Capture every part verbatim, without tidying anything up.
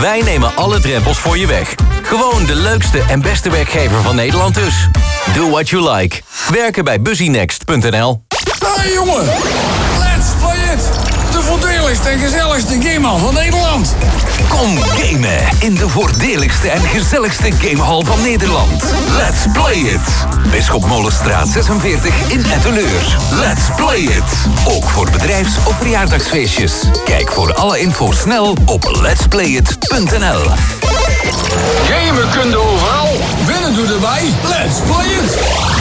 Wij nemen alle drempels voor je weg. Gewoon de leukste en beste werkgever van Nederland dus. Do what you like. Werken bij busynext punt n l. Hey jongen, let's play it! De voordeligste en gezelligste gamehal van Nederland. Kom gamen in de voordeligste en gezelligste gamehal van Nederland. Let's play it! Bisschop Molenstraat zesenveertig in Etteleur. Let's play it! Ook voor bedrijfs- of verjaardagsfeestjes. Kijk voor alle info snel op lets play it punt n l. Gamen kun je overal. Winnen doe erbij. Let's play it!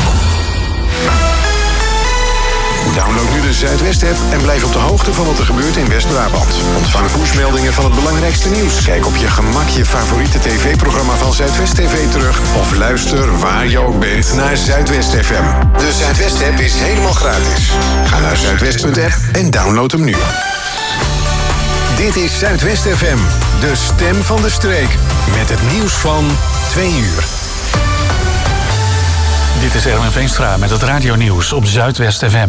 Download nu de Zuidwest-app en blijf op de hoogte van wat er gebeurt in West-Brabant. Ontvang pushmeldingen van het belangrijkste nieuws. Kijk op je gemak je favoriete tv-programma van Zuidwest T V terug. Of luister waar je ook bent naar Zuidwest F M. De Zuidwest-app is helemaal gratis. Ga naar zuidwest punt app en download hem nu. Dit is Zuidwest F M, de stem van de streek. Met het nieuws van twee uur. Dit is Erwin Veenstra met het radionieuws op Zuidwest F M.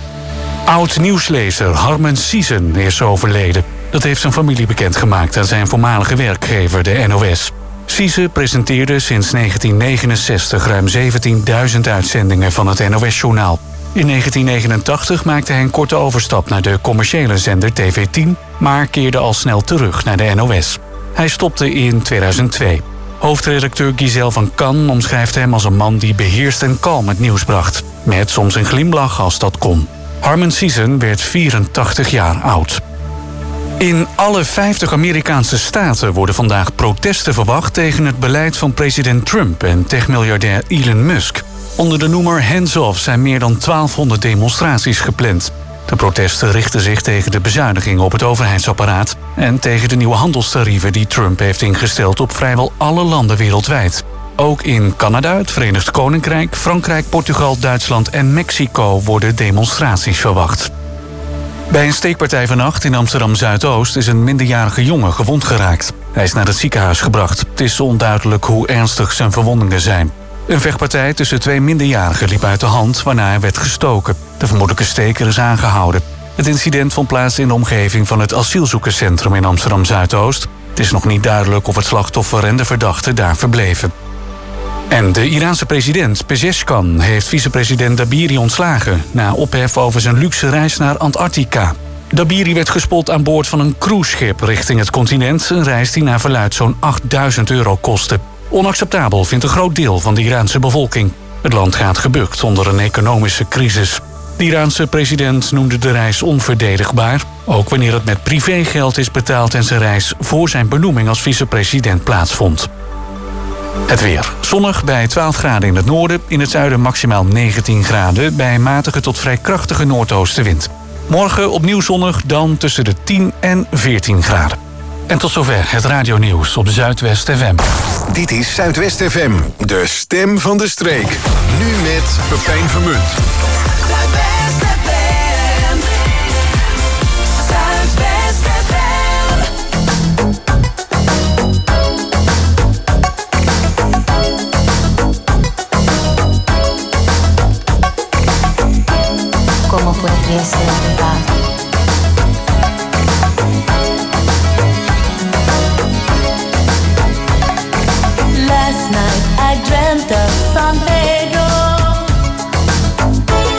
Oud-nieuwslezer Harmen Siezen is overleden. Dat heeft zijn familie bekendgemaakt aan zijn voormalige werkgever, de N O S. Siezen presenteerde sinds negentien negenenzestig ruim zeventienduizend uitzendingen van het N O S-journaal. In negentien negenentachtig maakte hij een korte overstap naar de commerciële zender T V tien... maar keerde al snel terug naar de N O S. Hij stopte in tweeduizend twee. Hoofdredacteur Giselle van Kan omschrijft hem als een man die beheerst en kalm het nieuws bracht. Met soms een glimlach als dat kon. Harmen Siezen werd vierentachtig jaar oud. In alle vijftig Amerikaanse staten worden vandaag protesten verwacht tegen het beleid van president Trump en techmiljardair Elon Musk. Onder de noemer Hands Off zijn meer dan twaalfhonderd demonstraties gepland. De protesten richten zich tegen de bezuinigingen op het overheidsapparaat en tegen de nieuwe handelstarieven die Trump heeft ingesteld op vrijwel alle landen wereldwijd. Ook in Canada, het Verenigd Koninkrijk, Frankrijk, Portugal, Duitsland en Mexico worden demonstraties verwacht. Bij een steekpartij vannacht in Amsterdam-Zuidoost is een minderjarige jongen gewond geraakt. Hij is naar het ziekenhuis gebracht. Het is onduidelijk hoe ernstig zijn verwondingen zijn. Een vechtpartij tussen twee minderjarigen liep uit de hand, waarna hij werd gestoken. De vermoedelijke steker is aangehouden. Het incident vond plaats in de omgeving van het asielzoekerscentrum in Amsterdam-Zuidoost. Het is nog niet duidelijk of het slachtoffer en de verdachte daar verbleven. En de Iraanse president Pezeshkian heeft vicepresident Dabiri ontslagen na ophef over zijn luxe reis naar Antarctica. Dabiri werd gespot aan boord van een cruiseschip richting het continent, een reis die naar verluidt zo'n achtduizend euro kostte. Onacceptabel vindt een groot deel van de Iraanse bevolking. Het land gaat gebukt onder een economische crisis. De Iraanse president noemde de reis onverdedigbaar, ook wanneer het met privégeld is betaald en zijn reis voor zijn benoeming als vicepresident plaatsvond. Het weer. Zonnig bij twaalf graden in het noorden, in het zuiden maximaal negentien graden bij een matige tot vrij krachtige noordoostenwind. Morgen opnieuw zonnig, dan tussen de tien en veertien graden. En tot zover het radionieuws op Zuidwest F M. Dit is Zuidwest F M, de stem van de streek. Nu met Pepijn Vermunt. Zuidwest F M. Zuidwest F M. Como podría ser verdad. Last night I dreamt of San Pedro.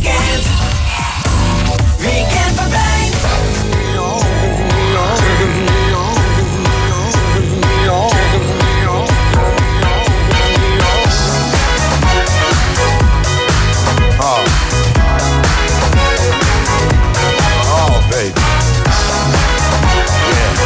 weekend. Weekend Pepijn. Oh. Oh, baby. Yeah.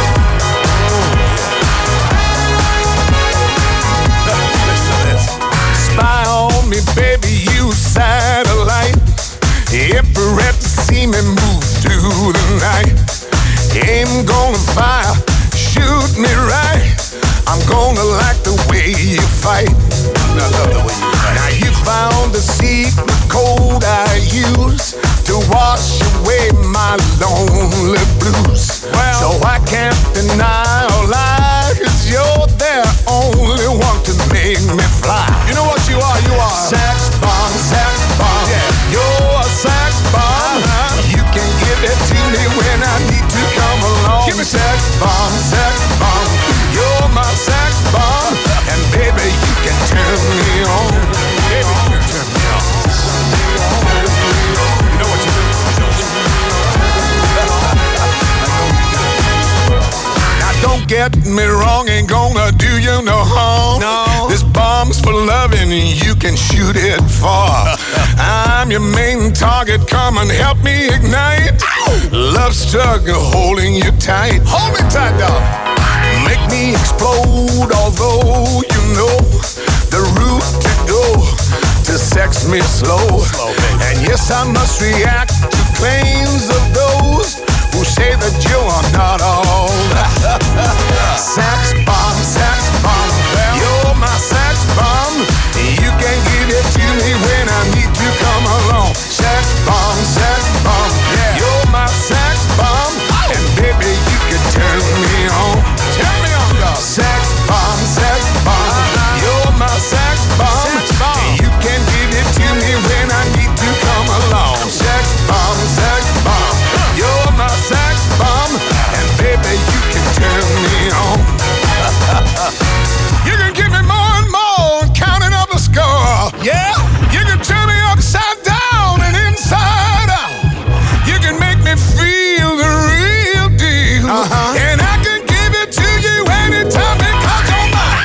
Listen to this. Spy on me, baby, you satellite. Infrared to see me move through the night. Aim gonna fire, shoot me right. I'm gonna like the way you fight. I love the way you fight. Now you found the secret code I use to wash away my lonely blues. Well, so I can't deny or lie, 'cause you're the only one to make me fly. You know what you are? You are sex bomb, sex bomb. Yeah. You're a sex bomb. Uh-huh. You can give it to me when I need to come along. Give me sex bomb, sex bomb. You're my sex bomb. And baby, you can turn me on. Baby, you can turn me on. You know what you do? Now don't get me wrong, ain't gonna do you no harm. No. This bomb's for loving, you can shoot it far. I'm your main target, come and help me ignite. Love struggle holding you tight. Hold me tight, dog. Make me explode, although you know the route to go to sex me slow. slow and yes, I must react to claims of those who say that you are not all. Sex bomb, sex bomb, you're my sex bomb. You can give it to me when I need to come along. Sex bomb, sex bomb, yeah. You're my sex bomb, and baby you can turn me on. Turn me on, dog. Sex bomb, sex bomb, you're my sex bomb. Sex bomb. You can give it to me when I need to come along. Sex bomb, sex bomb, you're my sex bomb, and baby you can turn me on. You can give me more and more, counting up the score. Yeah, you can turn me upside down and inside out. You can make me feel the real deal, uh-huh. And I can give it to you anytime because you're mine.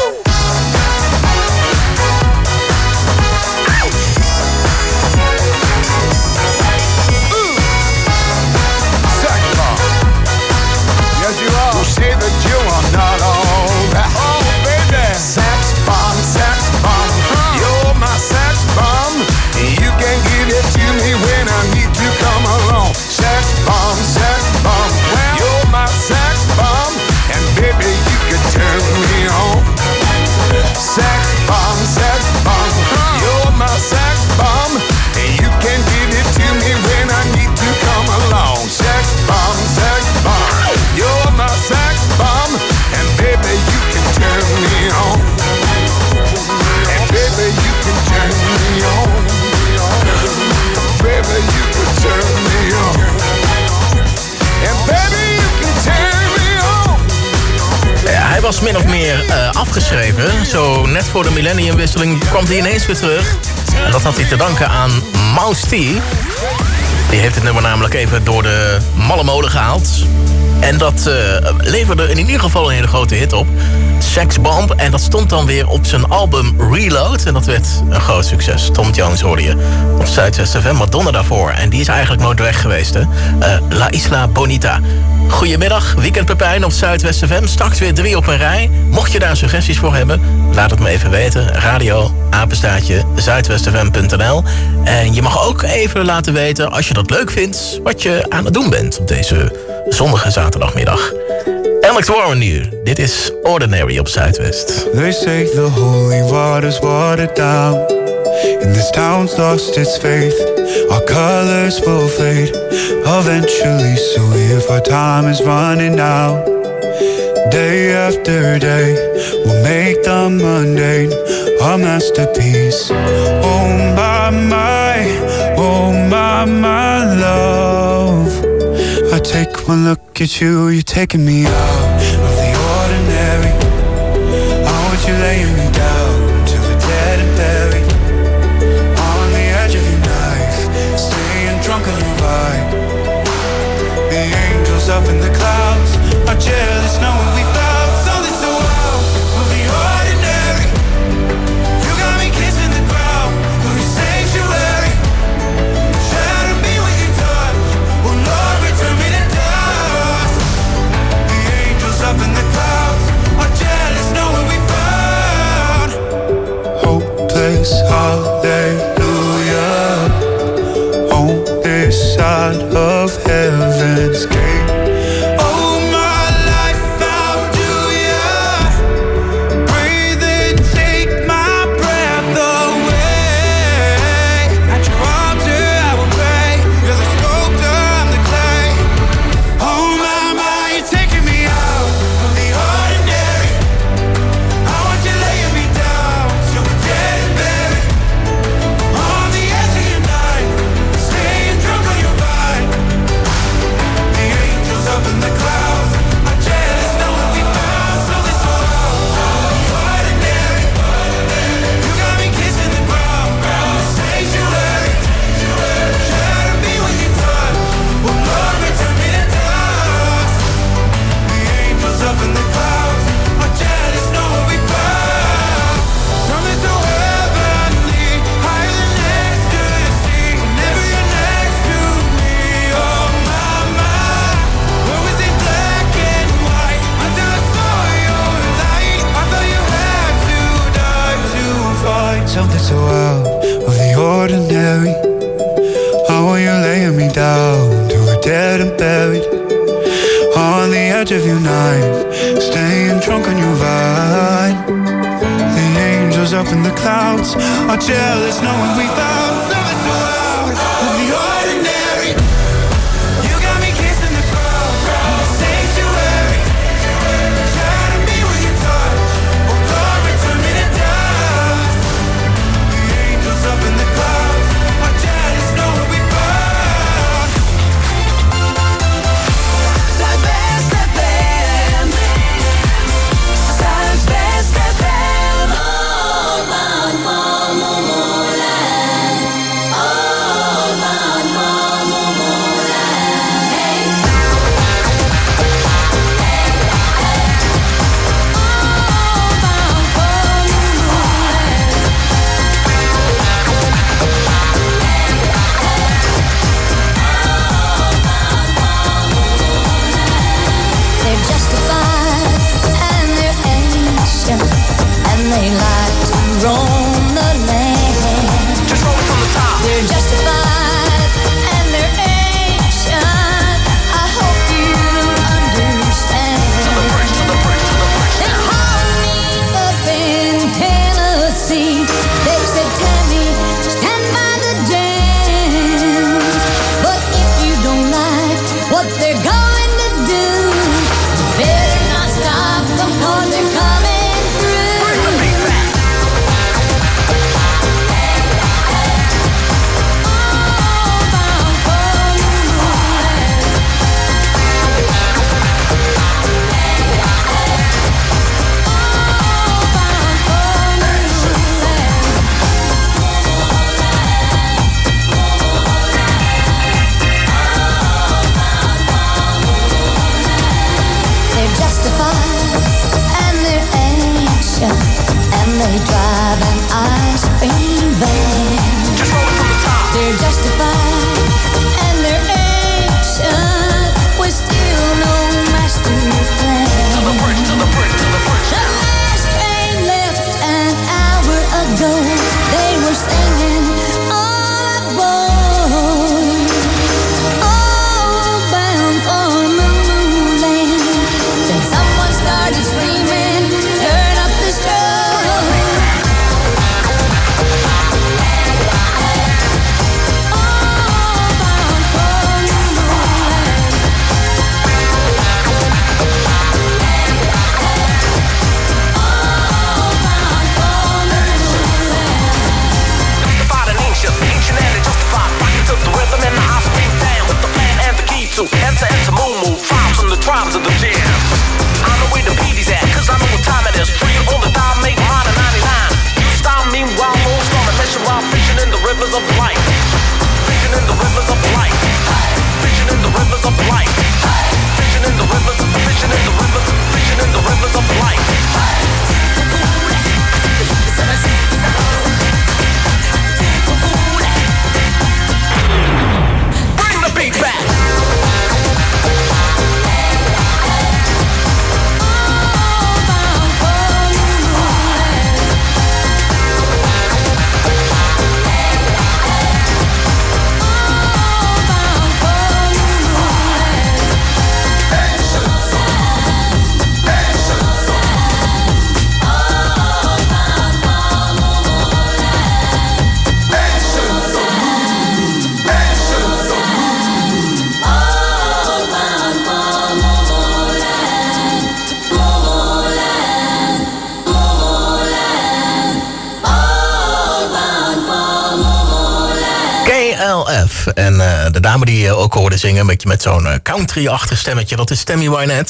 Ooh. Sex bomb. Yes, you are. Who say that you are not all that? Oh, baby. Sex bomb, sex bomb. Huh. You're my sex bomb. You can give it to me when I need to come along. Sex bomb, sex bomb. Well, you're my sex bomb. And baby, you can turn me on. Sex bomb, sex bomb. Huh. You're my sex bomb. And you can give it to me when I need to come along. Sex bomb, sex bomb. You're my sex bomb. And baby, you can turn me on. And baby, you can turn me on. Baby, you can turn me on. And baby, you can turn me on. Ja, hij was min of meer uh, afgeschreven. Zo net voor de millenniumwisseling kwam hij ineens weer terug. En dat had hij te danken aan Mouse T. Die heeft het nummer namelijk even door de malle molen gehaald. En dat uh, leverde in ieder geval een hele grote hit op. Sex Bomb. En dat stond dan weer op zijn album Reload. En dat werd een groot succes. Tom Jones hoorde je op Zuidwest F M. Madonna daarvoor. En die is eigenlijk nooit weg geweest. Hè? Uh, La Isla Bonita. Goedemiddag, Weekend Pepijn op Zuidwest F M. Straks weer drie op een rij. Mocht je daar suggesties voor hebben, laat het me even weten. Radio, apenstaartje, zuidwest f m punt n l. En je mag ook even laten weten, als je dat leuk vindt, wat je aan het doen bent op deze zonnige zaterdagmiddag. Alex Warren nu. Dit is Ordinary op Zuidwest. They say the holy water's watered down, and this town's lost its faith. Our colors will fade eventually, so if our time is running out, day after day, we'll make the mundane our masterpiece. Oh my, my, oh my, my love, I take one look at you, you're taking me out of the ordinary. I want you laying me down till we're dead and buried, on the edge of your knife, dead and buried on the edge of your night, staying drunk on your vine. The angels up in the clouds are jealous knowing we found something so out of the ordinary. You got me kissing the ground in the sanctuary, trying to be with your touch, oh glory, turn me to dust. The angels up in the clouds are jealous knowing we found. Zuidwest F M. Zuidwest F M. Allemaal van Momoland. Allemaal van Momoland. Hey. Allemaal van Momoland. They're justified and they're ancient and they like to roam the land. Just roll it from the top. They're justified and they're ancient. I hope you understand. To the bridge, to the bridge, to the bridge. They called me up in Tennessee. They said, Tammy, stand by the dance. But if you don't like what they're going to do, better not stop them 'cause they're coming through. Bring the beat back. Allemaal van Momoland. Allemaal van They're justified and they're ancient and they drive an ice cream van. Just roll it from the top. They're justified and they're ancient with still no master plan. To the bridge, to the bridge, to the bridge. The last train left an hour ago. They were singing all aboard, all bound for Moonland. Then someone started screaming, turn up the strobe. All bound for Moonland. All bound for Moonland. Justified and ancient, ancient and justified. Rocket to the rhythm and the house beat down with the plan and the key to enter into Moo Moo. Tribes from the tribes of the jam. I know where the P D's at, 'cause I know what time it is. Free on the dime, make mine in ninety-nine. You style meanwhile, no storm and mission while fishing in the rivers of life. Fishing in the rivers of life. Fishing in the rivers of life. Fishing in the rivers, fishing in the rivers, fishing in the rivers of life. Bring the beat back. Allemaal van Moonland. Allemaal van Moonland. K L F. En uh, de dame die je ook hoorde zingen, een beetje met zo'n uh, country-achtig stemmetje, dat is Tammy Wynette.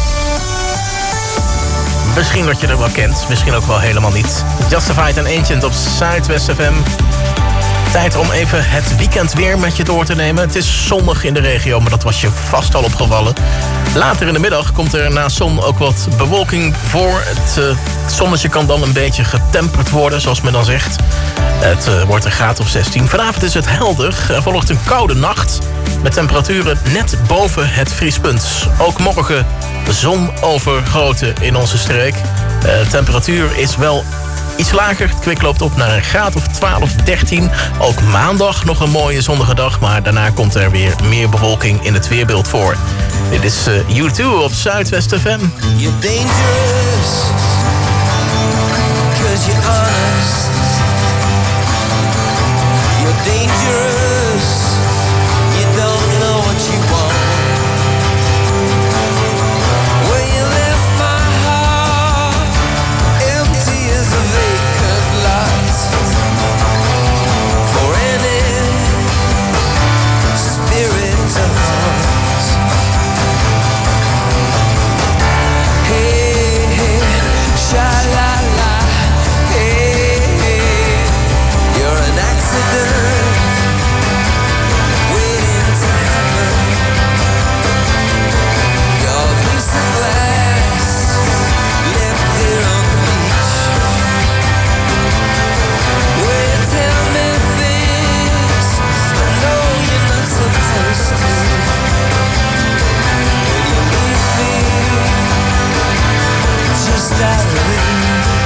Misschien dat je er wel kent, misschien ook wel helemaal niet. Justified and Ancient op Zuidwest F M. Tijd om even het weekend weer met je door te nemen. Het is zonnig in de regio, maar dat was je vast al opgevallen. Later in de middag komt er na zon ook wat bewolking voor. Het, uh, het zonnetje kan dan een beetje getemperd worden, zoals men dan zegt. Het uh, wordt een graad of zestien. Vanavond is het helder. Er volgt een koude nacht met temperaturen net boven het vriespunt. Ook morgen zon overgoten in onze streek. De uh, temperatuur is wel iets lager. Het kwik loopt op naar een graad of twaalf, dertien. Ook maandag nog een mooie zonnige dag. Maar daarna komt er weer meer bewolking in het weerbeeld voor. Dit is uh, U twee op Zuidwest F M. You're dangerous, 'cause you're honest. You're dangerous, you don't know what you want. Where you left my heart, empty as a vacant lot. For any spirit to haunt. Hey, hey, sha-la-la. Hey, hey, you're an accident waiting to happen. You're a piece of glass left there on the beach. Will you tell me things I know you're not supposed to? Will you leave me just out of reach?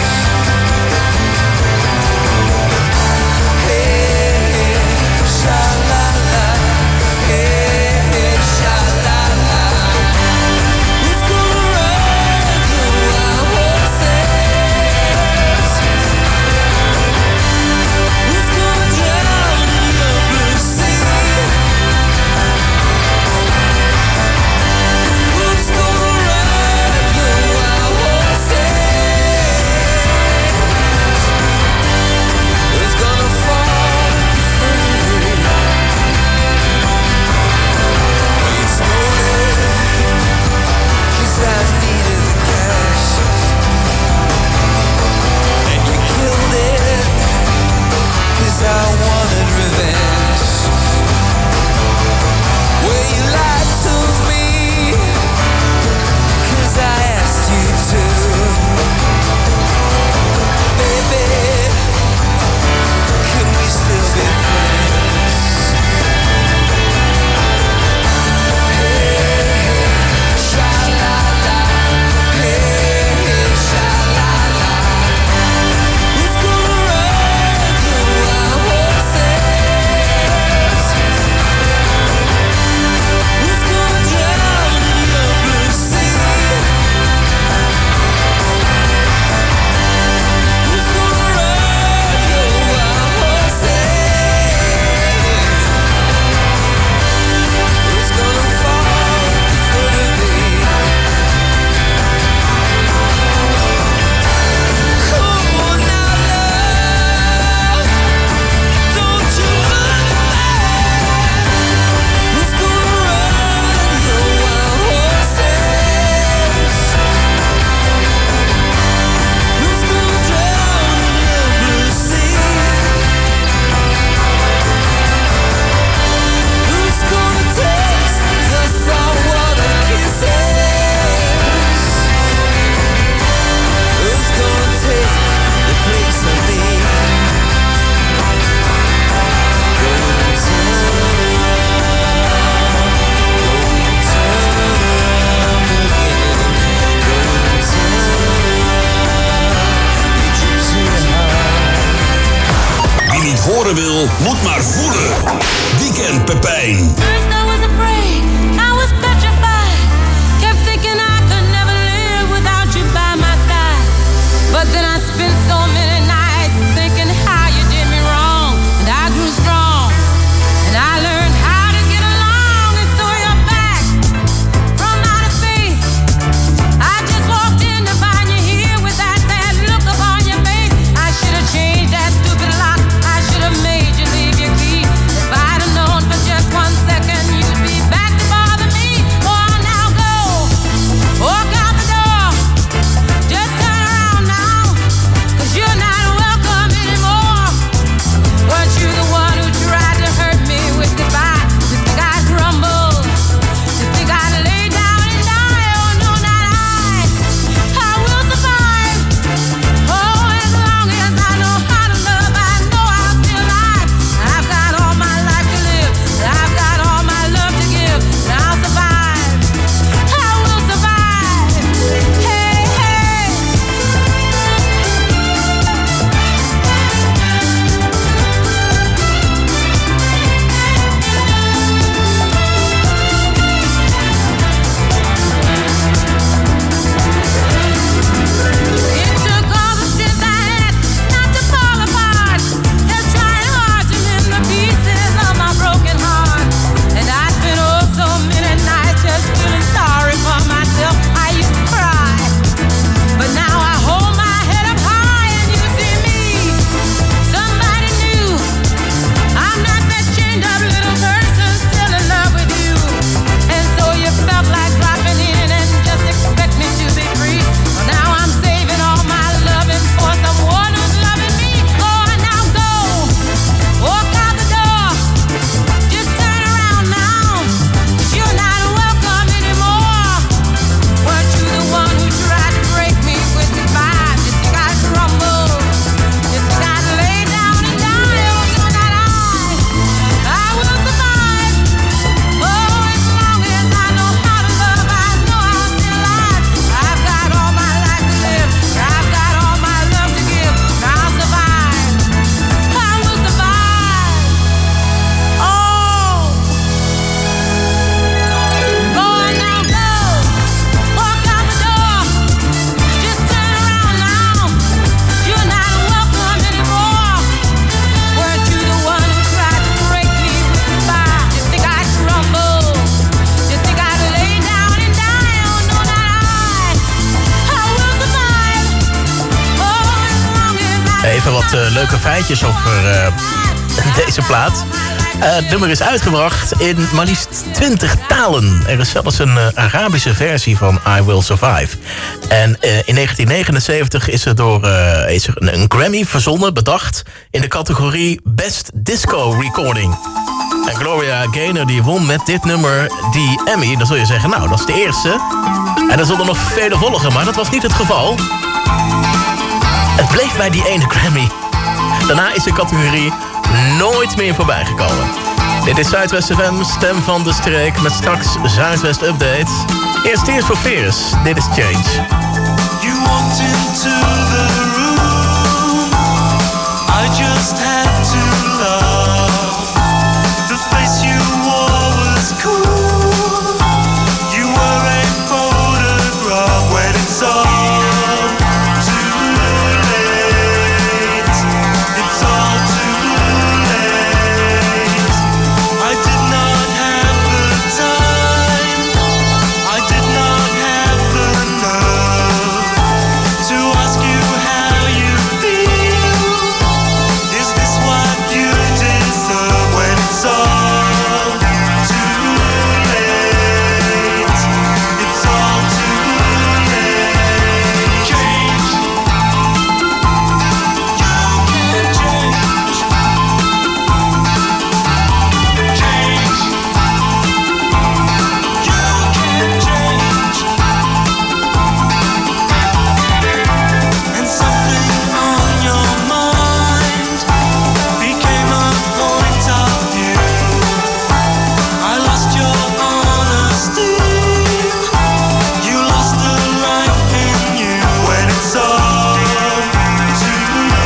Wil, moet maar voelen. Die kent Pepijn. Second even wat uh, leuke feitjes over uh, deze plaat. Uh, het nummer is uitgebracht in maar liefst twintig talen. Er is zelfs een uh, Arabische versie van I Will Survive. En uh, in negentien negenenzeventig is er door uh, is er een, een Grammy verzonnen, bedacht... in de categorie Best Disco Recording. En Gloria Gaynor die won met dit nummer die Emmy. Dan zul je zeggen, nou, dat is de eerste. En er zullen nog vele volgen, maar dat was niet het geval. Het bleef bij die ene Grammy. Daarna is de categorie nooit meer voorbij gekomen. Dit is Zuidwest F M, stem van de streek... met straks Zuidwest Update. Eerst eerst voor Veers, dit is Change. You walked into the room, I just had to love. The face you wore was cool. You were a photograph when it's all too late. It's all too late. I did not have the time. I did not have the nerve to ask you how you feel. Is this what you deserve when it's all too late? It's all too late. Change. You can change. Change. You can change. And something on your mind became a point of view. I lost your honesty. You lost the life in you when it's all too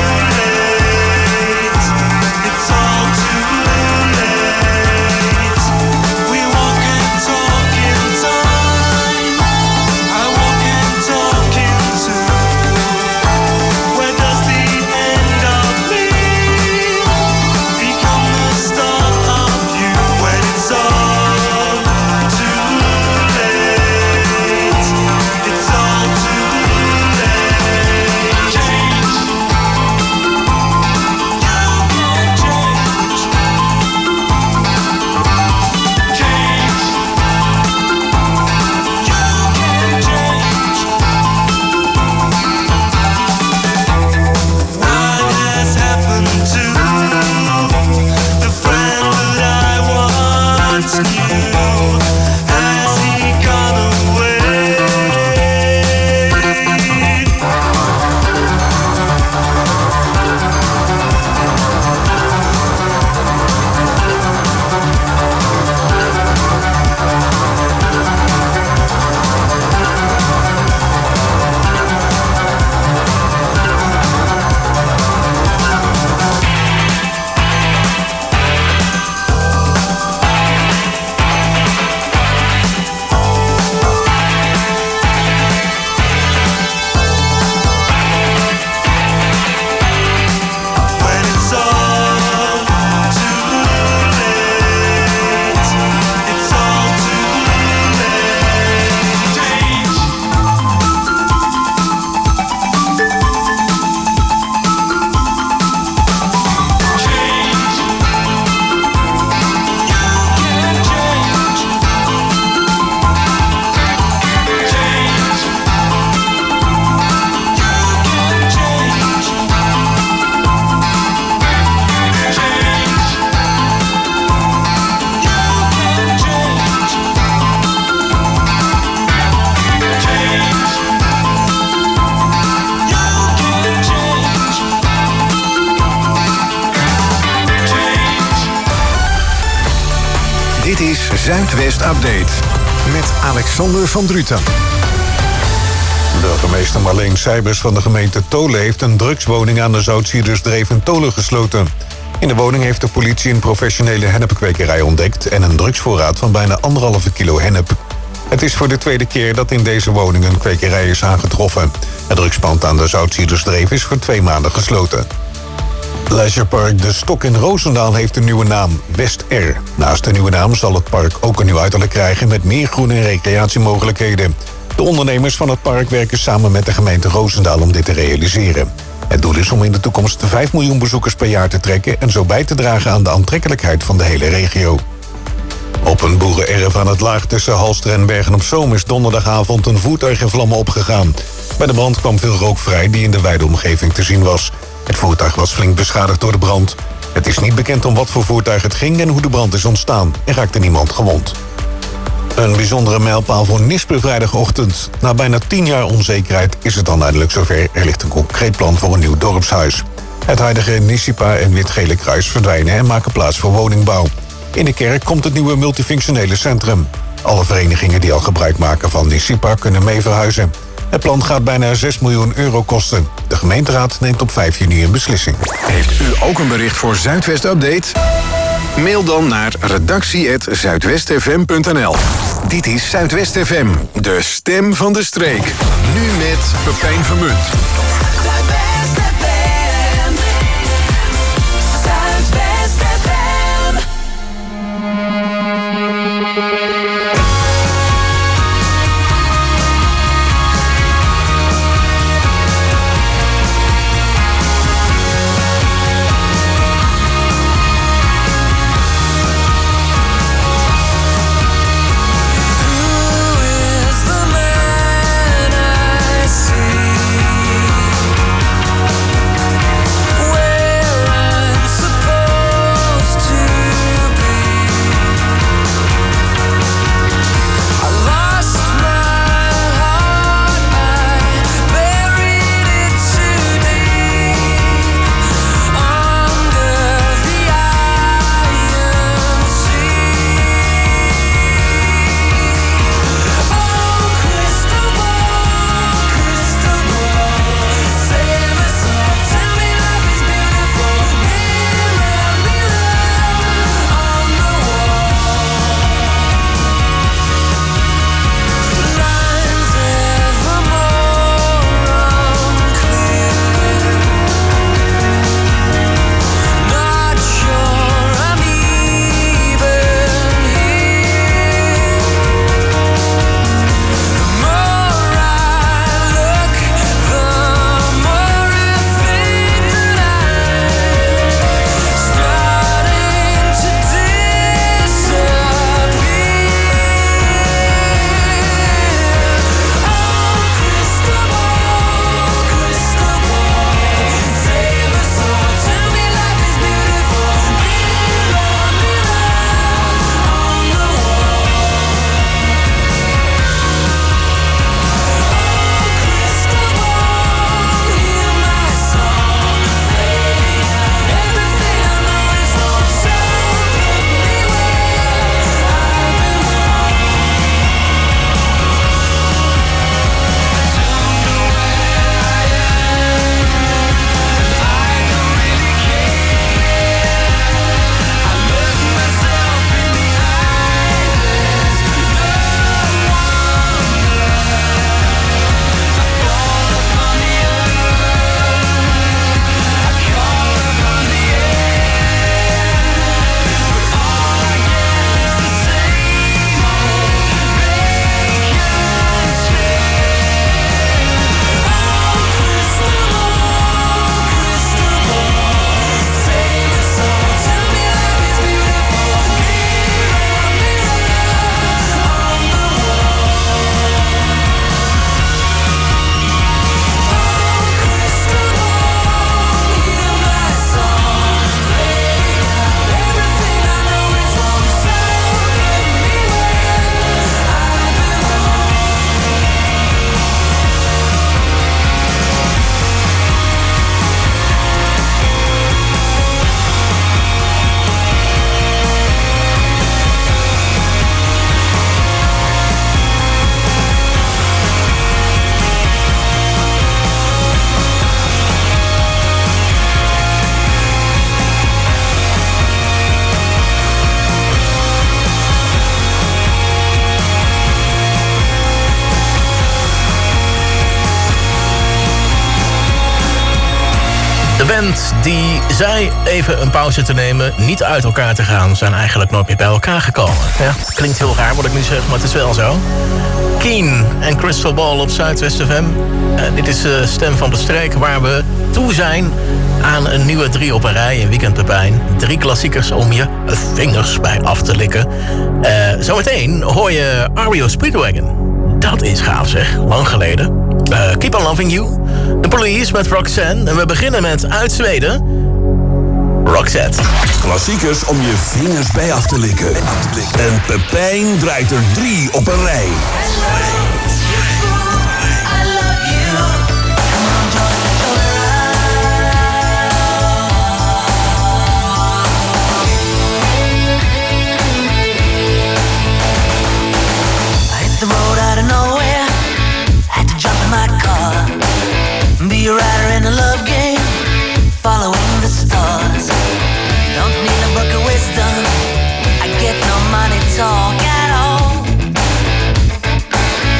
late. It's all too late. We walk and talk in time. I walk and talk in two. Where does the end of me become the start of you when it's all too late? It's all too late. Change. You can change. Change. You can change. What has happened to the friend that I once knew? Has he gone away? When it's all too late, it's all too late. Change. Change. You can change. Change. You can change. Change. You can change. Change. You can change. Change. Dit is Zuidwest Update met Alexander van Druten. Burgemeester Marleen Seibers van de gemeente Tolen heeft een drugswoning aan de Zoutziedersdreef in Tolen gesloten. In de woning heeft de politie een professionele hennepkwekerij ontdekt en een drugsvoorraad van bijna anderhalve kilo hennep. Het is voor de tweede keer dat in deze woning een kwekerij is aangetroffen. Het drugspand aan de Zoutziedersdreef is voor twee maanden gesloten. Leisurepark De Stok in Roosendaal heeft een nieuwe naam, West R. Naast de nieuwe naam zal het park ook een nieuw uiterlijk krijgen met meer groen- en recreatiemogelijkheden. De ondernemers van het park werken samen met de gemeente Roosendaal om dit te realiseren. Het doel is om in de toekomst vijf miljoen bezoekers per jaar te trekken en zo bij te dragen aan de aantrekkelijkheid van de hele regio. Op een boerenerf aan het Laag tussen Halster en Bergen-op-Zoom is donderdagavond een voertuig in vlammen opgegaan. Bij de brand kwam veel rook vrij die in de wijde omgeving te zien was. Het voertuig was flink beschadigd door de brand. Het is niet bekend om wat voor voertuig het ging en hoe de brand is ontstaan. Er raakte niemand gewond. Een bijzondere mijlpaal voor Nispe vrijdagochtend. Na bijna tien jaar onzekerheid is het dan eindelijk zover. Er ligt een concreet plan voor een nieuw dorpshuis. Het huidige Nisipa en Wit-Gele Kruis verdwijnen en maken plaats voor woningbouw. In de kerk komt het nieuwe multifunctionele centrum. Alle verenigingen die al gebruik maken van Nisipa kunnen mee verhuizen. Het plan gaat bijna zes miljoen euro kosten. De gemeenteraad neemt op vijf juni een beslissing. Heeft u ook een bericht voor Zuidwest Update? Mail dan naar redactie apenstaartje zuidwest f m punt n l. Dit is Zuidwest F M, de stem van de streek. Nu met Pepijn Vermunt. Zuidwest F M. Zuidwest F M. De band die zei even een pauze te nemen, niet uit elkaar te gaan, zijn eigenlijk nooit meer bij elkaar gekomen. Ja, klinkt heel raar wat ik nu zeg, maar het is wel zo. Keen en Crystal Ball op Zuidwest F M. Uh, dit is de Stem van de Streek, waar we toe zijn aan een nieuwe drie op een rij in Weekend Pepijn. Drie klassiekers om je vingers bij af te likken. Uh, zometeen hoor je R E O Speedwagon. Dat is gaaf zeg, lang geleden. Uh, Keep on Loving You. The Police met Roxanne. En we beginnen met uit Zweden, Roxette. Klassiekers om je vingers bij af te likken. En Pepijn draait er drie op een rij. Be a rider in a love game, following the stars. Don't need a book of wisdom, I get no money talk at all.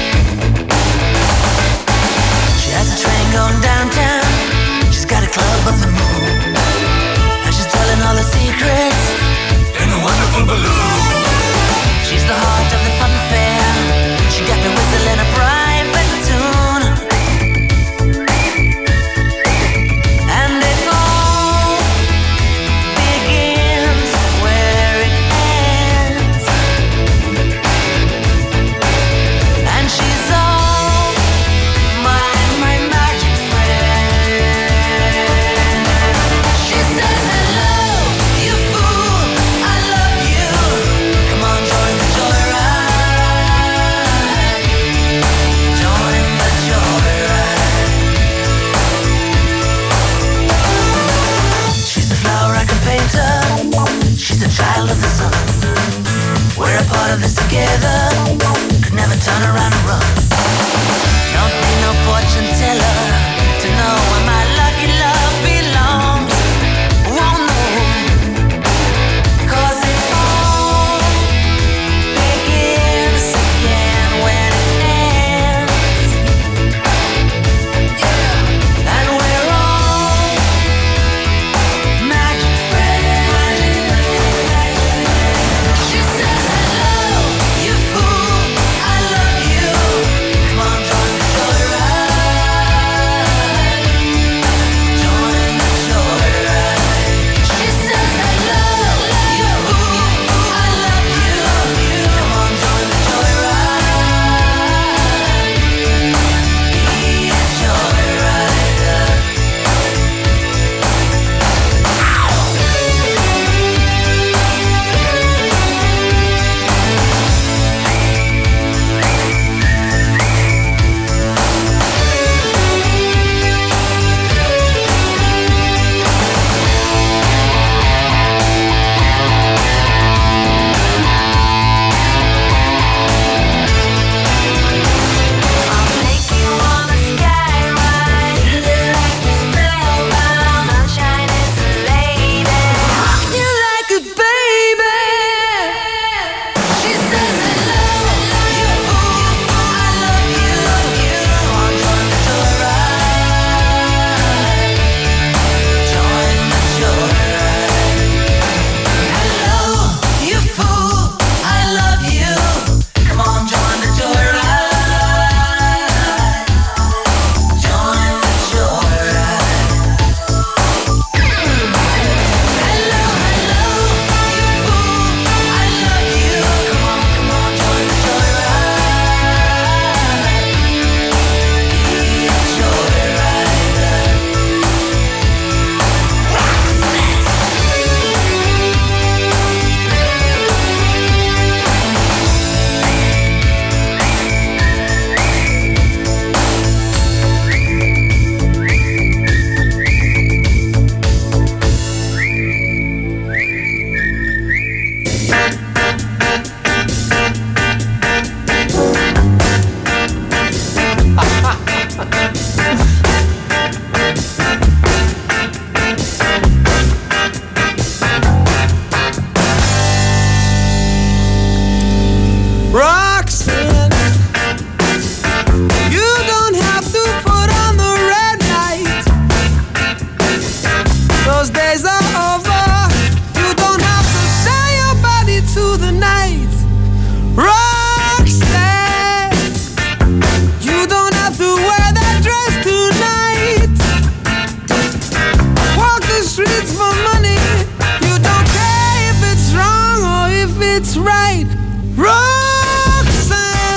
right. Roxanne,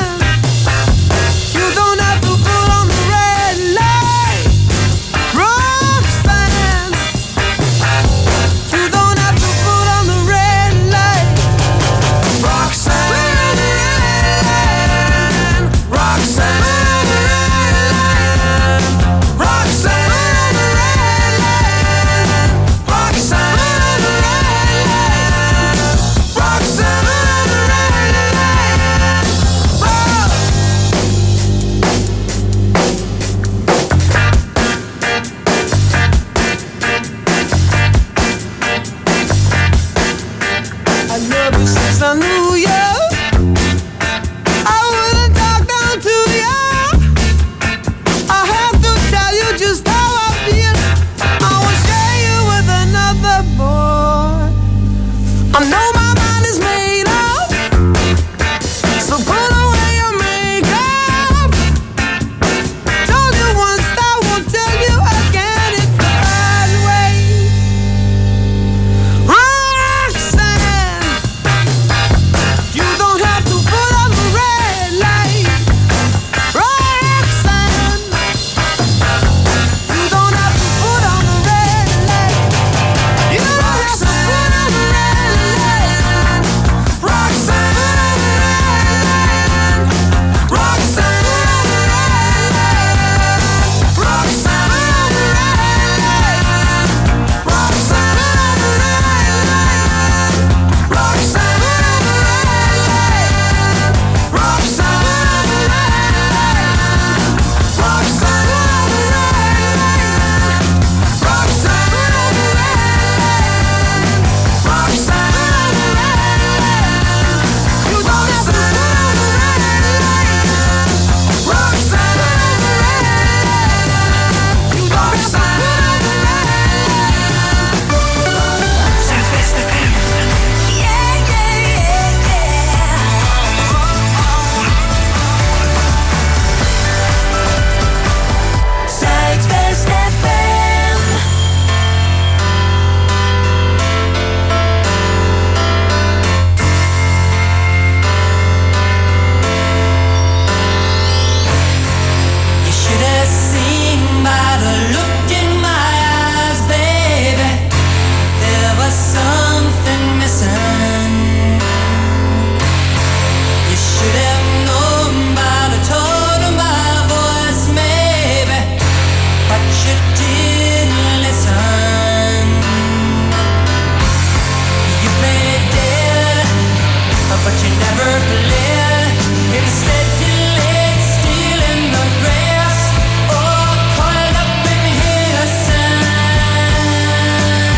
you don't have to put on the red light. Roxanne, you don't have to put on the red light. Roxanne, Roxanne, Roxanne, Roxanne, I love you since I knew you. I wouldn't talk down to you. I have to tell you just how I feel. I won't share you with another boy. I know my mind is made up, so put away your makeup. Told you once, I won't tell you again. It's the bad way. Roxanne, you don't have to put on the red light. Roxanne, you don't have to put on the red light. You don't have to put on the red light. Roxanne, Roxanne, Roxanne, Zuidwest F M. You should have seen by the look in my eyes, baby. There was something missing. You should have known by the tone of my voice, maybe, but you didn't listen. You played dead, but you never played. Instead you laid still in the grass, or coiled up in his sand.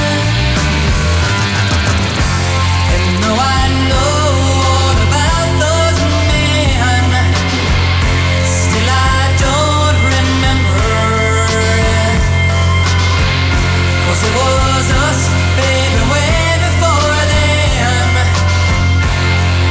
And though I know all about those men, still I don't remember. 'Cause it was us, baby, way before then.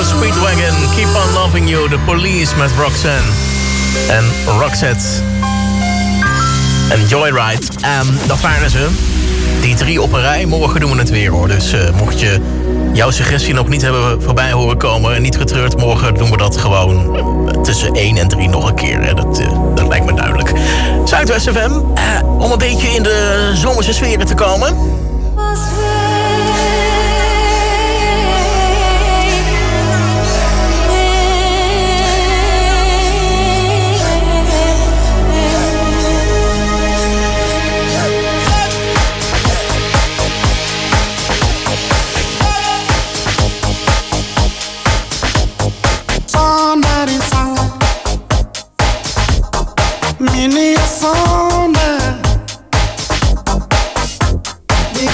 Speedwagon, Keep on Loving You, The Police met Roxanne. En Roxette. En Joyride. En dat waren ze. Die drie op een rij. Morgen doen we het weer hoor. Dus uh, mocht je jouw suggestie nog niet hebben voorbij horen komen en niet getreurd, morgen doen we dat gewoon tussen één en drie nog een keer. Hè. Dat, uh, dat lijkt me duidelijk. Zuidwest F M. Uh, om een beetje in de zomerse sferen te komen. Many a summer, the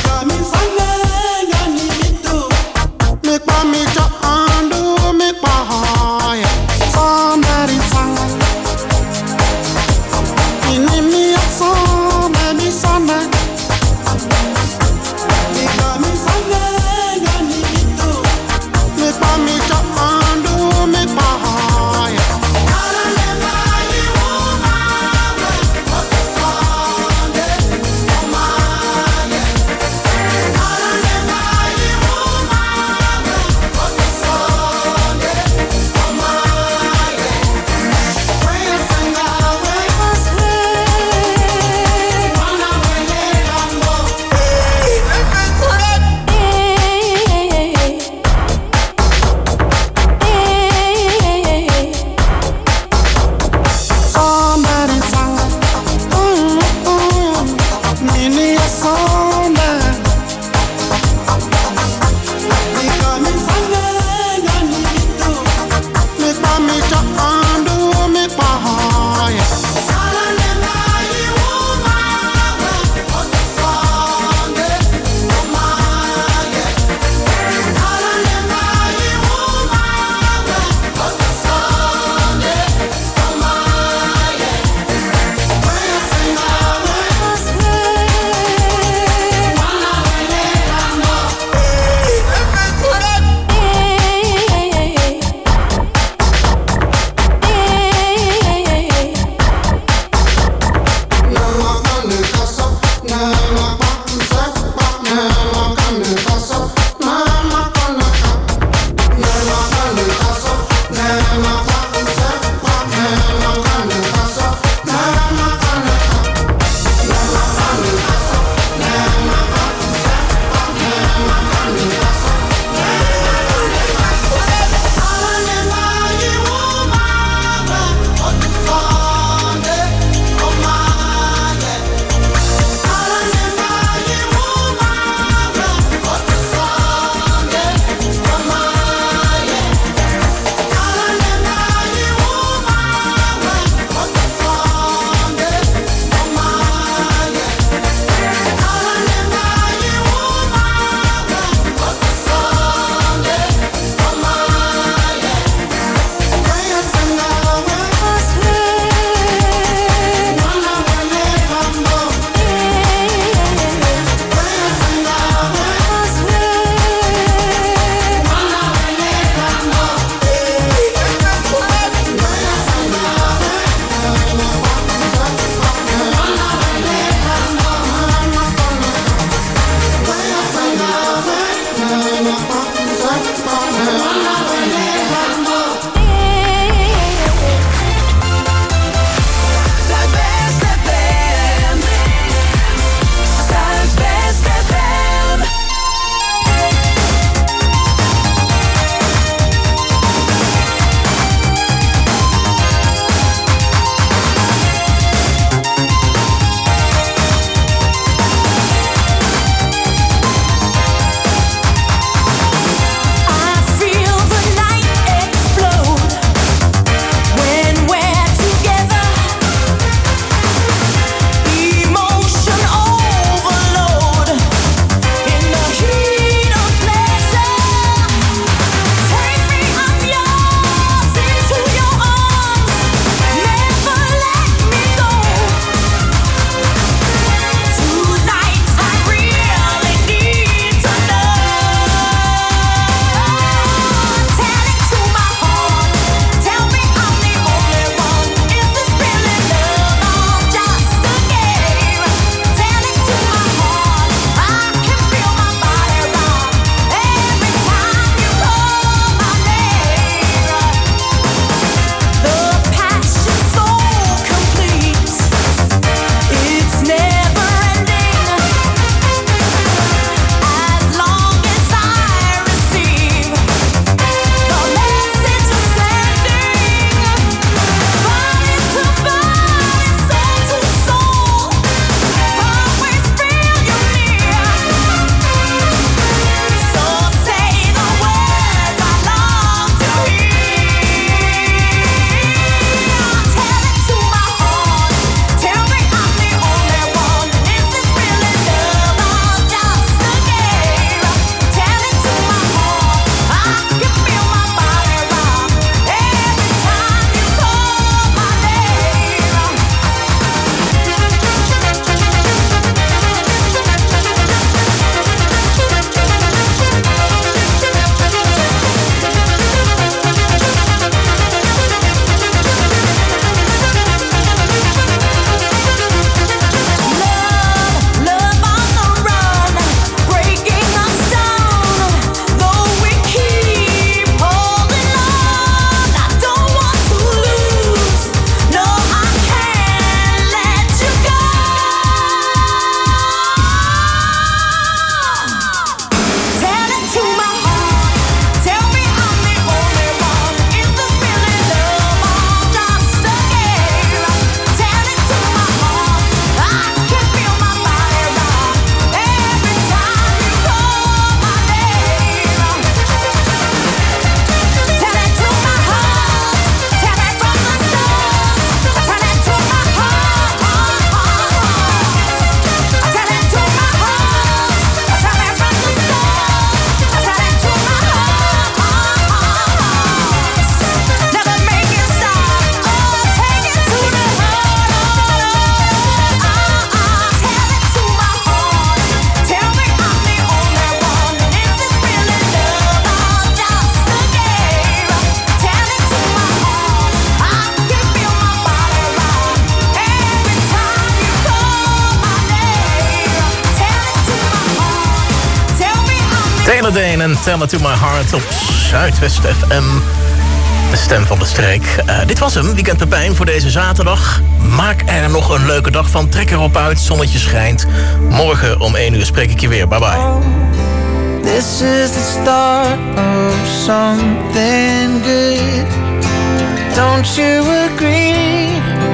Taylor Dane en Tell It To My Heart op Zuidwest F M. De stem van de streek. Uh, dit was hem, Weekend Pepijn voor deze zaterdag. Maak er nog een leuke dag van. Trek erop uit, zonnetje schijnt. Morgen om één uur spreek ik je weer. Bye bye. This is the start of something good. Don't you agree?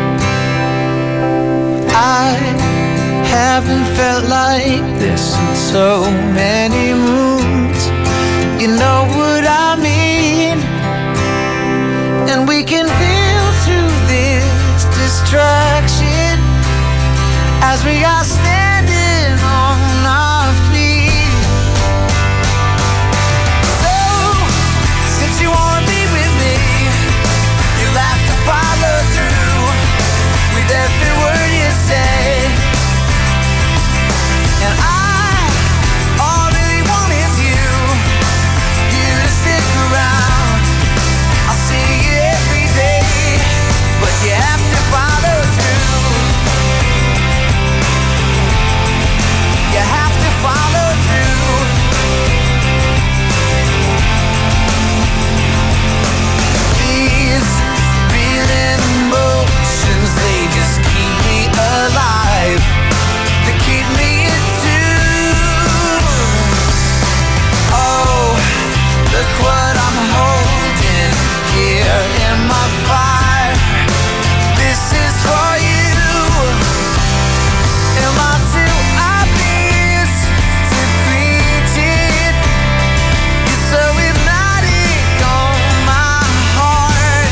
I haven't felt like this in so many moons. You know what I mean? And we can feel through this distraction as we are standing on our feet. So, since you wanna be with me, you'll have to follow through with every word you say. And I, all I really want is you, you to stick around. I'll see you every day, but you have to follow through. You have to follow through. These reeling emotions, they just keep me alive. They keep me in tune. Oh, look what I'm holding here in my fire. This is for you. Am I too obvious to preach it? You're so hypnotic on my heart.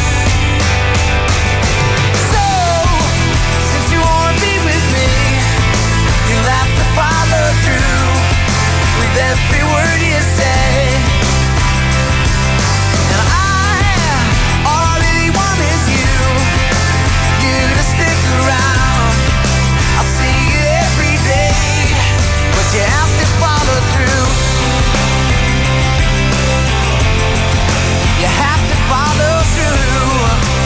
So, since you wanna be with me, you'll have to follow through with every word you say. And I, all I really want is you, you to stick around. I'll see you every day, but you have to follow through. You have to follow through.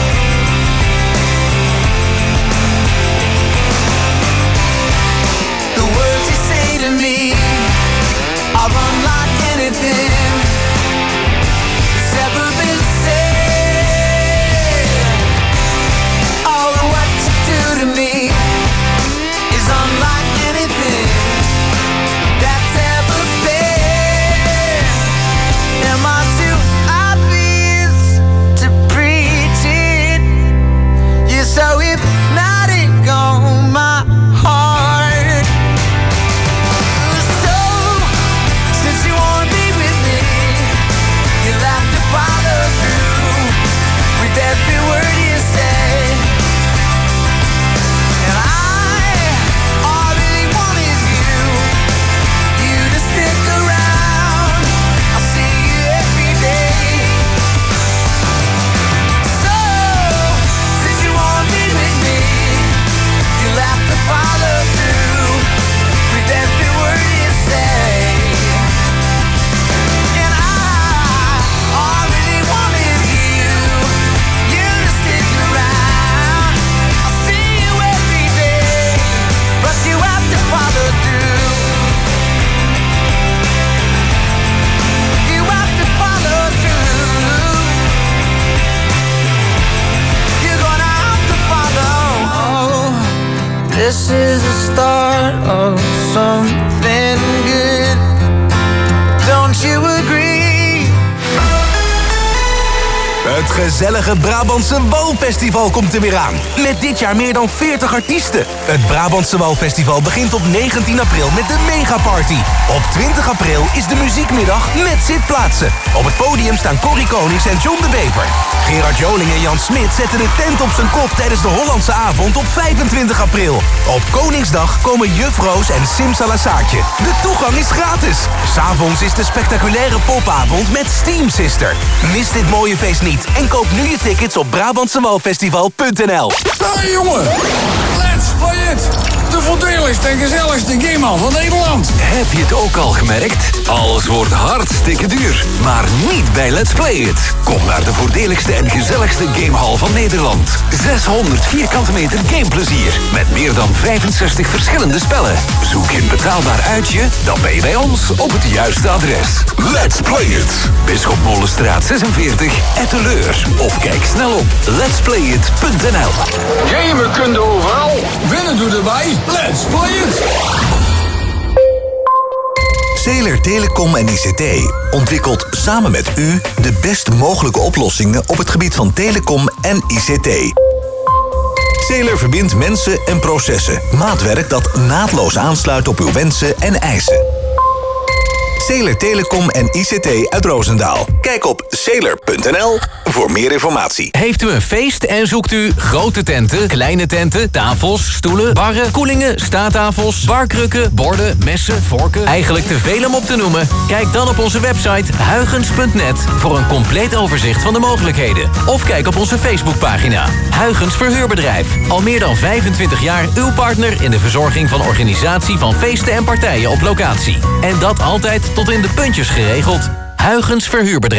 The words you say to me are unlike anything that's ever been said. Oh, and what you do to me is unlike anything that's ever been. Am I too obvious to preach it? You're so hypnotic on my heart. So, since you wanna be with me, you'll have to follow through with every word you say. And I, all I really want is you, you to stick around. I'll see you every day. So, since you wanna be with me, you'll have to follow through with every word you say. And I, all I really want is you, you to stick around. I'll see you every day, but you have to follow through. You have to follow through. You're gonna have to follow. This is the start of something good. Don't you agree? Het gezellige Brabantse Walfestival komt er weer aan. Met dit jaar meer dan veertig artiesten. Het Brabantse Walfestival begint op negentien april met de megaparty. Op twintig april is de muziekmiddag met zitplaatsen. Op het podium staan Corrie Konings en John de Bever. Gerard Joling en Jan Smit zetten de tent op zijn kop tijdens de Hollandse avond op vijfentwintig april. Op Koningsdag komen Juf Roos en Simsalasaartje. De toegang is gratis. S'avonds is de spectaculaire popavond met Steam Sister. Mis dit mooie feest niet en koop nu je tickets op Brabantsewalfestival punt n l. Hey jongen, let's play it! De voordeligste en gezelligste gamehal van Nederland. Heb je het ook al gemerkt? Alles wordt hartstikke duur. Maar niet bij Let's Play It. Kom naar de voordeligste en gezelligste gamehal van Nederland. zeshonderd vierkante meter gameplezier. Met meer dan vijfenzestig verschillende spellen. Zoek je een betaalbaar uitje? Dan ben je bij ons op het juiste adres. Let's Play It. Bisschop Molenstraat zesenveertig, Etteleur. Of kijk snel op lets play it punt n l. Gamen kun je overal. Winnen doe erbij. Let's Play It. Zeeler Telecom en I C T ontwikkelt samen met u de best mogelijke oplossingen op het gebied van telecom en I C T. Zeeler verbindt mensen en processen. Maatwerk dat naadloos aansluit op uw wensen en eisen. Zeeler Telecom en I C T uit Roosendaal. Kijk op zeeler punt n l voor meer informatie. Heeft u een feest en zoekt u grote tenten, kleine tenten, tafels, stoelen, barren, koelingen, staattafels, barkrukken, borden, messen, vorken? Eigenlijk te veel om op te noemen? Kijk dan op onze website huygens punt net voor een compleet overzicht van de mogelijkheden. Of kijk op onze Facebookpagina. Huygens Verhuurbedrijf. Al meer dan vijfentwintig jaar uw partner in de verzorging van organisatie van feesten en partijen op locatie. En dat altijd tot in de puntjes geregeld. Huygens Verhuurbedrijf.